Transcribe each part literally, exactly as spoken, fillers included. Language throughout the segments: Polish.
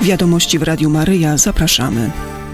Wiadomości w Radiu Maryja. Zapraszamy.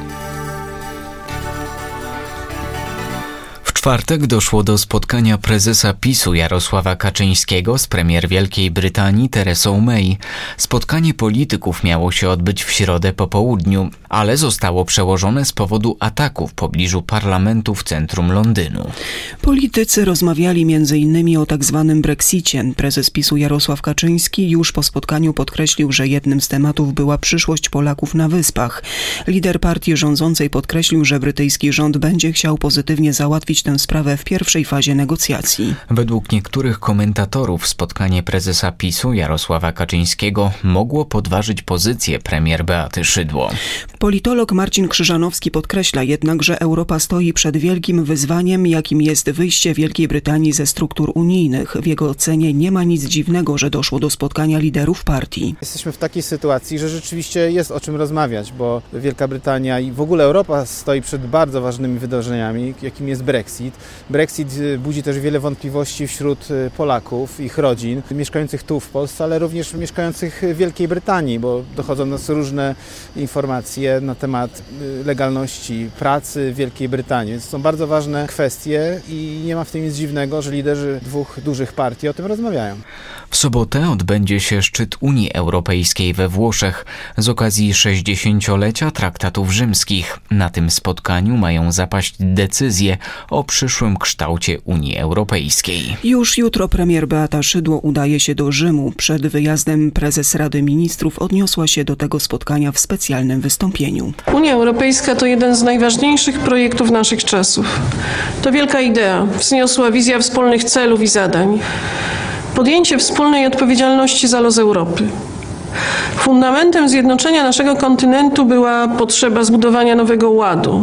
W czwartek doszło do spotkania prezesa PiSu Jarosława Kaczyńskiego z premier Wielkiej Brytanii Teresą May. Spotkanie polityków miało się odbyć w środę po południu, ale zostało przełożone z powodu ataku w pobliżu parlamentu w centrum Londynu. Politycy rozmawiali między innymi o tak zwanym Brexicie. Prezes PiSu Jarosław Kaczyński już po spotkaniu podkreślił, że jednym z tematów była przyszłość Polaków na Wyspach. Lider partii rządzącej podkreślił, że brytyjski rząd będzie chciał pozytywnie załatwić tę sprawę w pierwszej fazie negocjacji. Według niektórych komentatorów spotkanie prezesa PiSu Jarosława Kaczyńskiego mogło podważyć pozycję premier Beaty Szydło. Politolog Marcin Krzyżanowski podkreśla jednak, że Europa stoi przed wielkim wyzwaniem, jakim jest wyjście Wielkiej Brytanii ze struktur unijnych. W jego ocenie nie ma nic dziwnego, że doszło do spotkania liderów partii. Jesteśmy w takiej sytuacji, że rzeczywiście jest o czym rozmawiać, bo Wielka Brytania i w ogóle Europa stoi przed bardzo ważnymi wydarzeniami, jakim jest Brexit. Brexit budzi też wiele wątpliwości wśród Polaków, ich rodzin, mieszkających tu w Polsce, ale również mieszkających w Wielkiej Brytanii, bo dochodzą do nas różne informacje na temat legalności pracy w Wielkiej Brytanii. Więc są bardzo ważne kwestie i nie ma w tym nic dziwnego, że liderzy dwóch dużych partii o tym rozmawiają. W sobotę odbędzie się szczyt Unii Europejskiej we Włoszech z okazji sześćdziesięciolecia traktatów rzymskich. Na tym spotkaniu mają zapaść decyzje o przyszłym kształcie Unii Europejskiej. Już jutro premier Beata Szydło udaje się do Rzymu. Przed wyjazdem prezes Rady Ministrów odniosła się do tego spotkania w specjalnym wystąpieniu. Unia Europejska to jeden z najważniejszych projektów naszych czasów. To wielka idea, wzniosła wizja wspólnych celów i zadań. Podjęcie wspólnej odpowiedzialności za los Europy. Fundamentem zjednoczenia naszego kontynentu była potrzeba zbudowania nowego ładu,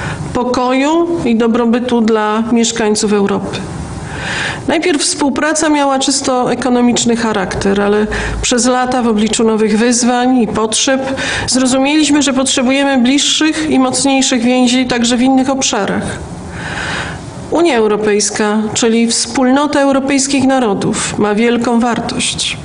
pokoju i dobrobytu dla mieszkańców Europy. Najpierw współpraca miała czysto ekonomiczny charakter, ale przez lata w obliczu nowych wyzwań i potrzeb zrozumieliśmy, że potrzebujemy bliższych i mocniejszych więzi także w innych obszarach. Unia Europejska, czyli wspólnota europejskich narodów, ma wielką wartość.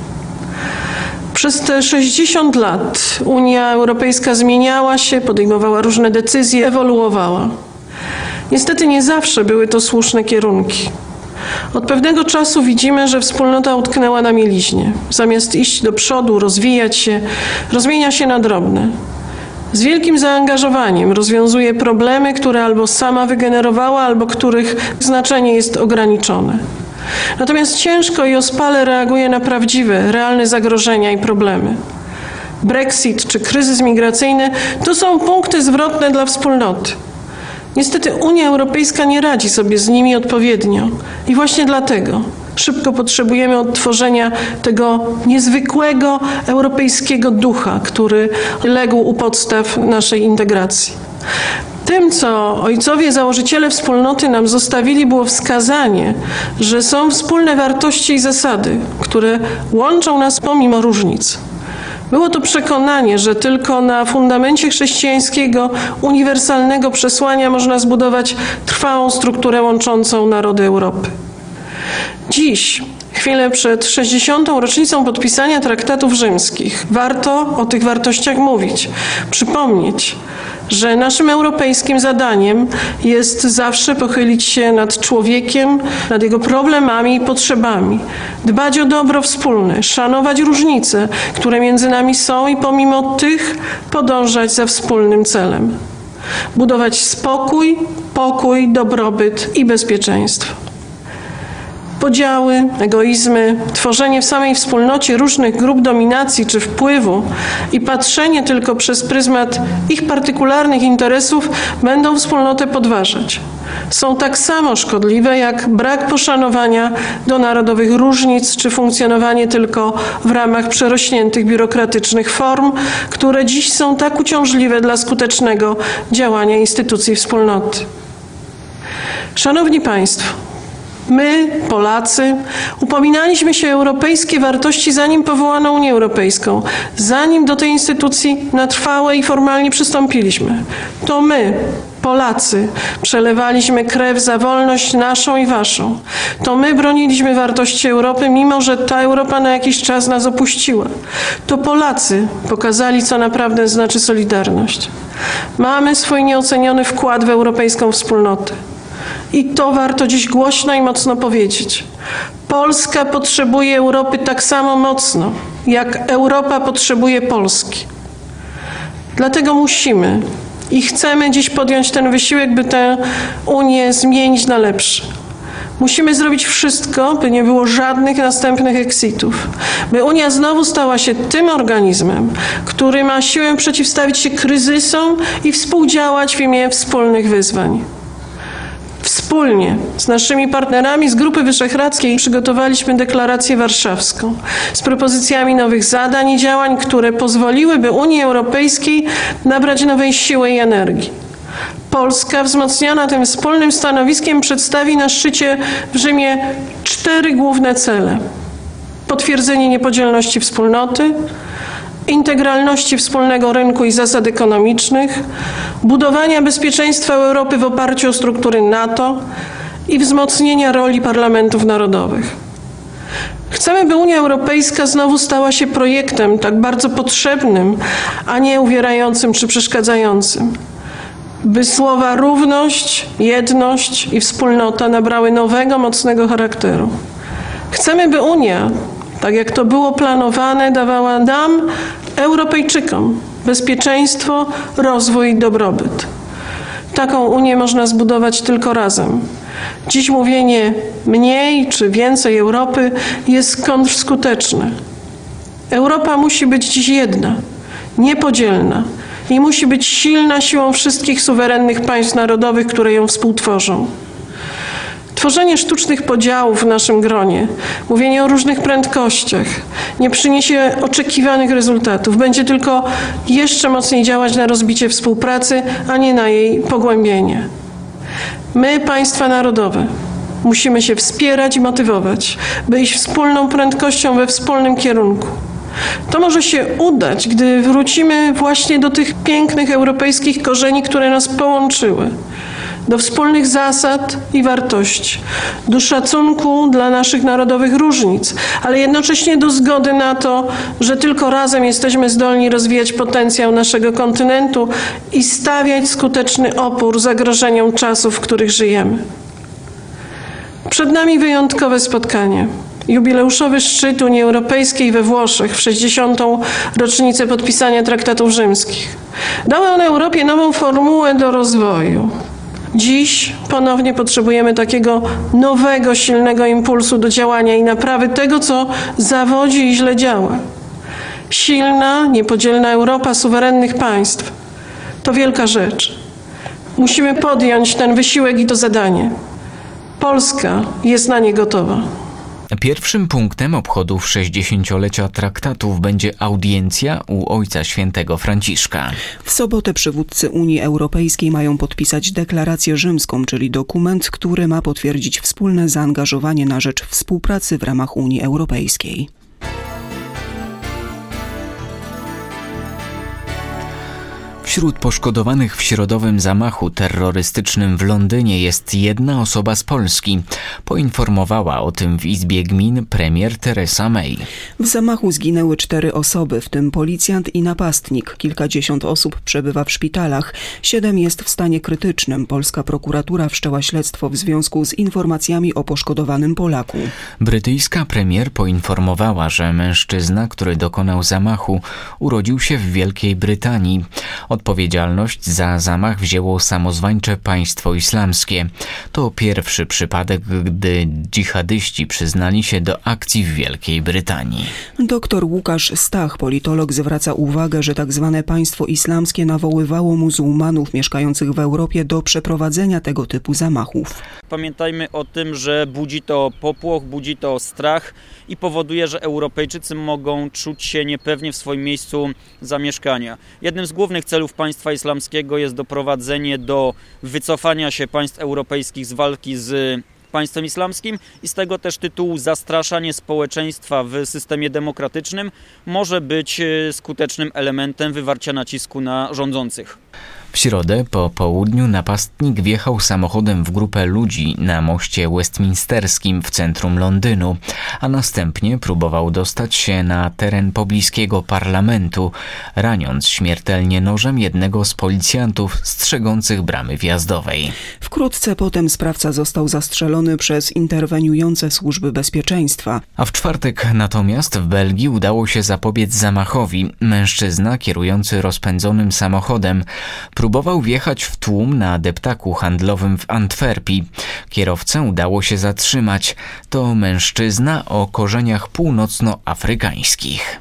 Przez te sześćdziesiąt lat Unia Europejska zmieniała się, podejmowała różne decyzje, ewoluowała. Niestety nie zawsze były to słuszne kierunki. Od pewnego czasu widzimy, że wspólnota utknęła na mieliźnie. Zamiast iść do przodu, rozwijać się, rozmienia się na drobne. Z wielkim zaangażowaniem rozwiązuje problemy, które albo sama wygenerowała, albo których znaczenie jest ograniczone. Natomiast ciężko i ospale reaguje na prawdziwe, realne zagrożenia i problemy. Brexit czy kryzys migracyjny to są punkty zwrotne dla wspólnoty. Niestety Unia Europejska nie radzi sobie z nimi odpowiednio i właśnie dlatego szybko potrzebujemy odtworzenia tego niezwykłego europejskiego ducha, który legł u podstaw naszej integracji. Tym, co ojcowie założyciele wspólnoty nam zostawili, było wskazanie, że są wspólne wartości i zasady, które łączą nas pomimo różnic. Było to przekonanie, że tylko na fundamencie chrześcijańskiego, uniwersalnego przesłania można zbudować trwałą strukturę łączącą narody Europy. Dziś, chwilę przed sześćdziesiątą rocznicą podpisania traktatów rzymskich, warto o tych wartościach mówić, przypomnieć, że naszym europejskim zadaniem jest zawsze pochylić się nad człowiekiem, nad jego problemami i potrzebami, dbać o dobro wspólne, szanować różnice, które między nami są i pomimo tych podążać za wspólnym celem. Budować spokój, pokój, dobrobyt i bezpieczeństwo. Podziały, egoizmy, tworzenie w samej wspólnocie różnych grup dominacji czy wpływu i patrzenie tylko przez pryzmat ich partykularnych interesów będą wspólnotę podważać. Są tak samo szkodliwe jak brak poszanowania do narodowych różnic czy funkcjonowanie tylko w ramach przerośniętych biurokratycznych form, które dziś są tak uciążliwe dla skutecznego działania instytucji wspólnoty. Szanowni Państwo, my, Polacy, upominaliśmy się o europejskie wartości, zanim powołano Unię Europejską, zanim do tej instytucji na trwałe i formalnie przystąpiliśmy. To my, Polacy przelewaliśmy krew za wolność naszą i waszą. To my broniliśmy wartości Europy, mimo że ta Europa na jakiś czas nas opuściła. To Polacy pokazali, co naprawdę znaczy solidarność. Mamy swój nieoceniony wkład w europejską wspólnotę. I to warto dziś głośno i mocno powiedzieć. Polska potrzebuje Europy tak samo mocno, jak Europa potrzebuje Polski. Dlatego musimy i chcemy dziś podjąć ten wysiłek, by tę Unię zmienić na lepsze. Musimy zrobić wszystko, by nie było żadnych następnych exitów, by Unia znowu stała się tym organizmem, który ma siłę przeciwstawić się kryzysom i współdziałać w imię wspólnych wyzwań. Wspólnie z naszymi partnerami z Grupy Wyszehradzkiej przygotowaliśmy deklarację warszawską z propozycjami nowych zadań i działań, które pozwoliłyby Unii Europejskiej nabrać nowej siły i energii. Polska, wzmocniona tym wspólnym stanowiskiem, przedstawi na szczycie w Rzymie cztery główne cele. Potwierdzenie niepodzielności wspólnoty, integralności wspólnego rynku i zasad ekonomicznych, budowania bezpieczeństwa Europy w oparciu o struktury NATO i wzmocnienia roli parlamentów narodowych. Chcemy, by Unia Europejska znowu stała się projektem tak bardzo potrzebnym, a nie uwierającym czy przeszkadzającym. By słowa równość, jedność i wspólnota nabrały nowego, mocnego charakteru. Chcemy, by Unia, tak jak to było planowane, dawała nam, Europejczykom, bezpieczeństwo, rozwój i dobrobyt. Taką Unię można zbudować tylko razem. Dziś mówienie mniej czy więcej Europy jest kontrskuteczne. Europa musi być dziś jedna, niepodzielna i musi być silna siłą wszystkich suwerennych państw narodowych, które ją współtworzą. Tworzenie sztucznych podziałów w naszym gronie, mówienie o różnych prędkościach nie przyniesie oczekiwanych rezultatów. Będzie tylko jeszcze mocniej działać na rozbicie współpracy, a nie na jej pogłębienie. My, państwa narodowe, musimy się wspierać i motywować, by iść wspólną prędkością we wspólnym kierunku. To może się udać, gdy wrócimy właśnie do tych pięknych europejskich korzeni, które nas połączyły. Do wspólnych zasad i wartości, do szacunku dla naszych narodowych różnic, ale jednocześnie do zgody na to, że tylko razem jesteśmy zdolni rozwijać potencjał naszego kontynentu i stawiać skuteczny opór zagrożeniom czasów, w których żyjemy. Przed nami wyjątkowe spotkanie. Jubileuszowy szczyt Unii Europejskiej we Włoszech w sześćdziesiątą rocznicę podpisania traktatów rzymskich. Dały one Europie nową formułę do rozwoju. Dziś ponownie potrzebujemy takiego nowego, silnego impulsu do działania i naprawy tego, co zawodzi i źle działa. Silna, niepodzielna Europa suwerennych państw to wielka rzecz. Musimy podjąć ten wysiłek i to zadanie. Polska jest na nie gotowa. Pierwszym punktem obchodów sześćdziesięciolecia traktatów będzie audiencja u Ojca Świętego Franciszka. W sobotę przywódcy Unii Europejskiej mają podpisać deklarację rzymską, czyli dokument, który ma potwierdzić wspólne zaangażowanie na rzecz współpracy w ramach Unii Europejskiej. Wśród poszkodowanych w środowym zamachu terrorystycznym w Londynie jest jedna osoba z Polski. Poinformowała o tym w Izbie Gmin premier Theresa May. W zamachu zginęły cztery osoby, w tym policjant i napastnik. Kilkadziesiąt osób przebywa w szpitalach. Siedem jest w stanie krytycznym. Polska prokuratura wszczęła śledztwo w związku z informacjami o poszkodowanym Polaku. Brytyjska premier poinformowała, że mężczyzna, który dokonał zamachu, urodził się w Wielkiej Brytanii. Odpowiedzialność za zamach wzięło samozwańcze państwo islamskie. To pierwszy przypadek, gdy dżihadyści przyznali się do akcji w Wielkiej Brytanii. Doktor Łukasz Stach, politolog, zwraca uwagę, że tak zwane państwo islamskie nawoływało muzułmanów mieszkających w Europie do przeprowadzenia tego typu zamachów. Pamiętajmy o tym, że budzi to popłoch, budzi to strach i powoduje, że Europejczycy mogą czuć się niepewnie w swoim miejscu zamieszkania. Jednym z głównych celów państwa islamskiego jest doprowadzenie do wycofania się państw europejskich z walki z państwem islamskim i z tego też tytułu zastraszanie społeczeństwa w systemie demokratycznym może być skutecznym elementem wywarcia nacisku na rządzących. W środę po południu napastnik wjechał samochodem w grupę ludzi na moście westminsterskim w centrum Londynu, a następnie próbował dostać się na teren pobliskiego parlamentu, raniąc śmiertelnie nożem jednego z policjantów strzegących bramy wjazdowej. Wkrótce potem sprawca został zastrzelony przez interweniujące służby bezpieczeństwa. A w czwartek natomiast w Belgii udało się zapobiec zamachowi. Mężczyzna kierujący rozpędzonym samochodem próbował wjechać w tłum na deptaku handlowym w Antwerpii. Kierowcę udało się zatrzymać. To mężczyzna o korzeniach północnoafrykańskich.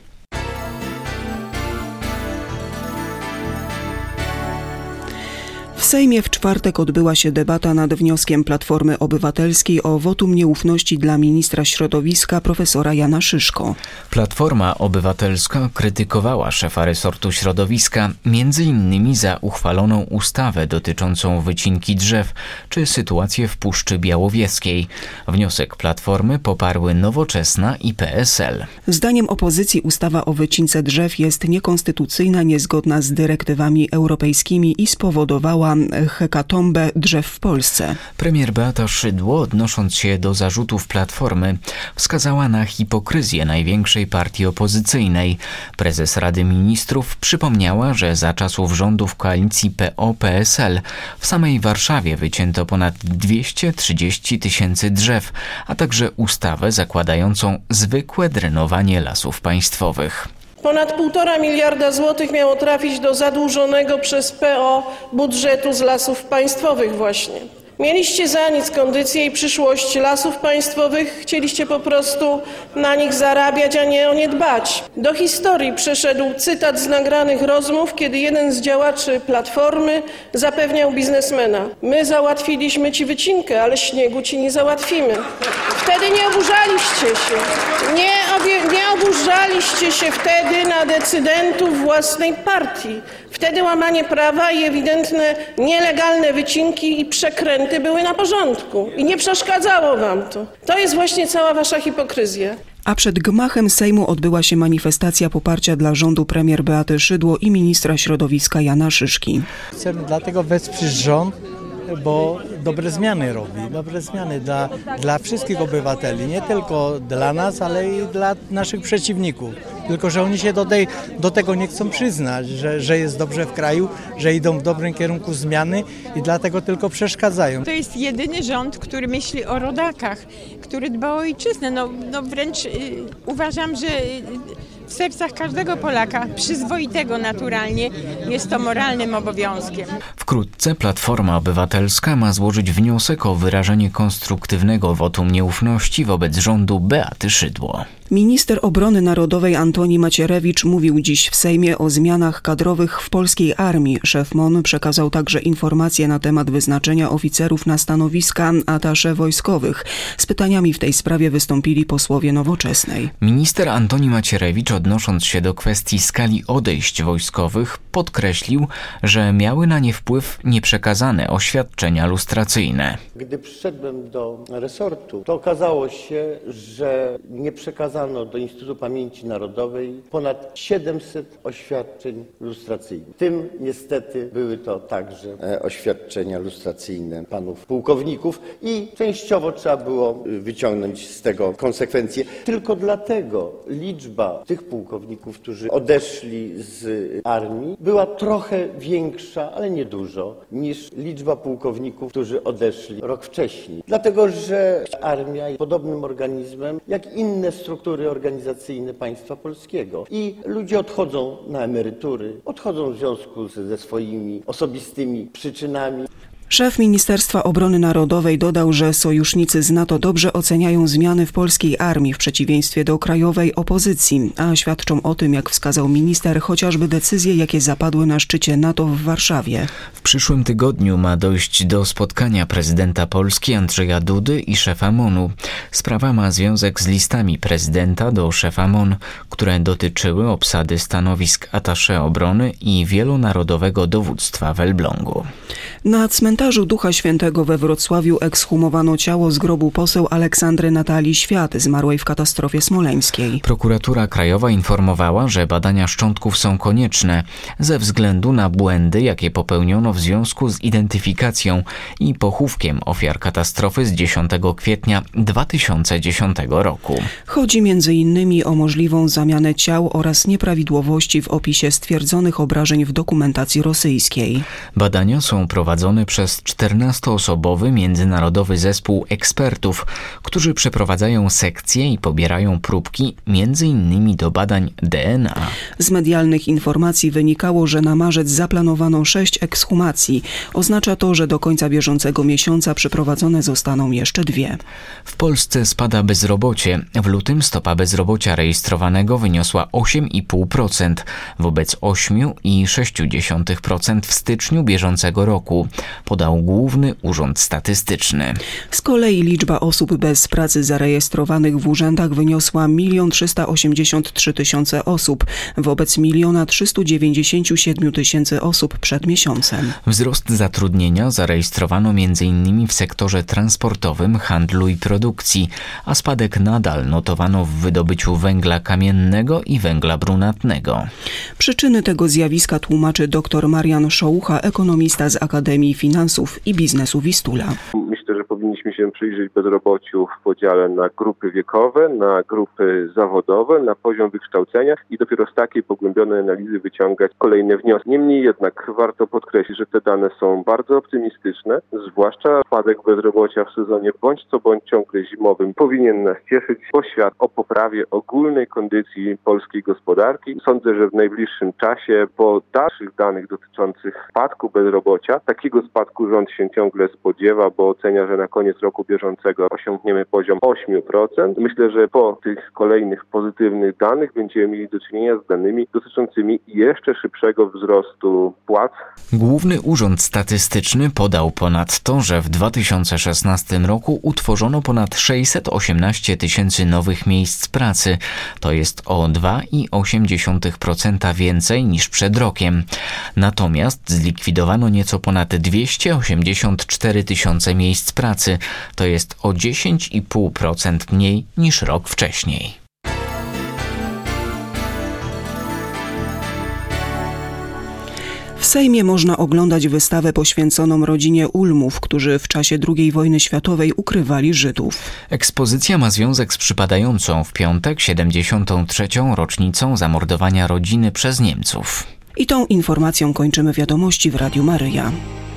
W Sejmie w czwartek odbyła się debata nad wnioskiem Platformy Obywatelskiej o wotum nieufności dla ministra środowiska profesora Jana Szyszko. Platforma Obywatelska krytykowała szefa resortu środowiska między innymi za uchwaloną ustawę dotyczącą wycinki drzew czy sytuację w Puszczy Białowieskiej. Wniosek Platformy poparły Nowoczesna i P S L. Zdaniem opozycji ustawa o wycince drzew jest niekonstytucyjna, niezgodna z dyrektywami europejskimi i spowodowała hekatombę drzew w Polsce. Premier Beata Szydło, odnosząc się do zarzutów Platformy, wskazała na hipokryzję największej partii opozycyjnej. Prezes Rady Ministrów przypomniała, że za czasów rządów koalicji P O P S L w samej Warszawie wycięto ponad dwieście trzydzieści tysięcy drzew, a także ustawę zakładającą zwykłe drenowanie lasów państwowych. Ponad półtora miliarda złotych miało trafić do zadłużonego przez P O budżetu z Lasów Państwowych właśnie. Mieliście za nic kondycję i przyszłość Lasów Państwowych, chcieliście po prostu na nich zarabiać, a nie o nie dbać. Do historii przeszedł cytat z nagranych rozmów, kiedy jeden z działaczy Platformy zapewniał biznesmena: my załatwiliśmy ci wycinkę, ale śniegu ci nie załatwimy. Wtedy nie oburzaliście się. Nie, obie, nie oburzaliście się wtedy na decydentów własnej partii. Wtedy łamanie prawa i ewidentne nielegalne wycinki i przekręty były na porządku i nie przeszkadzało wam to. To jest właśnie cała wasza hipokryzja. A przed gmachem Sejmu odbyła się manifestacja poparcia dla rządu premier Beaty Szydło i ministra środowiska Jana Szyszki. Chcemy dlatego wesprzeć rząd, bo dobre zmiany robi, dobre zmiany dla, dla wszystkich obywateli, nie tylko dla nas, ale i dla naszych przeciwników. Tylko że oni się do, tej, do tego nie chcą przyznać, że, że jest dobrze w kraju, że idą w dobrym kierunku zmiany i dlatego tylko przeszkadzają. To jest jedyny rząd, który myśli o rodakach, który dba o ojczyznę. No, no wręcz y, uważam, że y, w sercach każdego Polaka, przyzwoitego naturalnie, jest to moralnym obowiązkiem. Wkrótce Platforma Obywatelska ma złożyć wniosek o wyrażenie konstruktywnego wotum nieufności wobec rządu Beaty Szydło. Minister Obrony Narodowej Antoni Macierewicz mówił dziś w Sejmie o zmianach kadrowych w polskiej armii. Szef M O N przekazał także informacje na temat wyznaczenia oficerów na stanowiska atasze wojskowych. Z pytaniami w tej sprawie wystąpili posłowie Nowoczesnej. Minister Antoni Macierewicz, odnosząc się do kwestii skali odejść wojskowych, podkreślił, że miały na nie wpływ nieprzekazane oświadczenia lustracyjne. Gdy przyszedłem do resortu, to okazało się, że nie przekazano do Instytutu Pamięci Narodowej ponad siedemset oświadczeń lustracyjnych. W tym niestety były to także oświadczenia lustracyjne panów pułkowników i częściowo trzeba było wyciągnąć z tego konsekwencje. Tylko dlatego liczba tych pułkowników, którzy odeszli z armii, była trochę większa, ale nie dużo, niż liczba pułkowników, którzy odeszli rok wcześniej. Dlatego, że armia jest podobnym organizmem jak inne struktury organizacyjne państwa polskiego. I ludzie odchodzą na emerytury, odchodzą w związku ze swoimi osobistymi przyczynami. Szef Ministerstwa Obrony Narodowej dodał, że sojusznicy z NATO dobrze oceniają zmiany w polskiej armii w przeciwieństwie do krajowej opozycji, a świadczą o tym, jak wskazał minister, chociażby decyzje, jakie zapadły na szczycie NATO w Warszawie. W przyszłym tygodniu ma dojść do spotkania prezydenta Polski Andrzeja Dudy i szefa M O N-u. Sprawa ma związek z listami prezydenta do szefa M O N, które dotyczyły obsady stanowisk atasze obrony i wielonarodowego dowództwa w Elblągu. Na cmentarzu cmentarzu Ducha Świętego we Wrocławiu ekshumowano ciało z grobu poseł Aleksandry Natalii Świat, zmarłej w katastrofie smoleńskiej. Prokuratura Krajowa informowała, że badania szczątków są konieczne ze względu na błędy, jakie popełniono w związku z identyfikacją i pochówkiem ofiar katastrofy z dziesiątego kwietnia dwa tysiące dziesiątego roku. Chodzi między innymi o możliwą zamianę ciał oraz nieprawidłowości w opisie stwierdzonych obrażeń w dokumentacji rosyjskiej. Badania są prowadzone przez czternastoosobowy międzynarodowy zespół ekspertów, którzy przeprowadzają sekcje i pobierają próbki między innymi do badań D N A. Z medialnych informacji wynikało, że na marzec zaplanowano sześć ekshumacji. Oznacza to, że do końca bieżącego miesiąca przeprowadzone zostaną jeszcze dwie. W Polsce spada bezrobocie. W lutym stopa bezrobocia rejestrowanego wyniosła osiem i pół procent wobec osiem i sześć dziesiątych procent w styczniu bieżącego roku, podał Główny Urząd Statystyczny. Z kolei liczba osób bez pracy zarejestrowanych w urzędach wyniosła milion trzysta osiemdziesiąt trzy tysiące osób wobec miliona trzysta dziewięćdziesiąt siedem tysięcy osób przed miesiącem. Wzrost zatrudnienia zarejestrowano między innymi w sektorze transportowym, handlu i produkcji, a spadek nadal notowano w wydobyciu węgla kamiennego i węgla brunatnego. Przyczyny tego zjawiska tłumaczy dr Marian Szołucha, ekonomista z Akademii Finansów i Biznesu Wistula. Myślę, że powinniśmy się przyjrzeć bezrobociu w podziale na grupy wiekowe, na grupy zawodowe, na poziom wykształcenia i dopiero z takiej pogłębionej analizy wyciągać kolejne wnioski. Niemniej jednak warto podkreślić, że te dane są bardzo optymistyczne, zwłaszcza spadek bezrobocia w sezonie bądź co bądź ciągle zimowym powinien nas cieszyć, bo świat o poprawie ogólnej kondycji polskiej gospodarki. Sądzę, że w najbliższym czasie po dalszych danych dotyczących spadku bezrobocia, takiego spadku rząd się ciągle spodziewa, bo ocenia, że na koniec roku bieżącego osiągniemy poziom osiem procent. Myślę, że po tych kolejnych pozytywnych danych będziemy mieli do czynienia z danymi dotyczącymi jeszcze szybszego wzrostu płac. Główny Urząd Statystyczny podał ponadto, że w dwa tysiące szesnastym roku utworzono ponad sześćset osiemnaście tysięcy nowych miejsc pracy. To jest o dwa i osiem dziesiątych procent więcej niż przed rokiem. Natomiast zlikwidowano nieco ponad dwieście osiemdziesiąt cztery tysiące miejsc pracy. To jest o dziesięć i pół procent mniej niż rok wcześniej. W Sejmie można oglądać wystawę poświęconą rodzinie Ulmów, którzy w czasie drugiej wojny światowej ukrywali Żydów. Ekspozycja ma związek z przypadającą w piątek siedemdziesiątą trzecią rocznicą zamordowania rodziny przez Niemców. I tą informacją kończymy wiadomości w Radiu Maryja.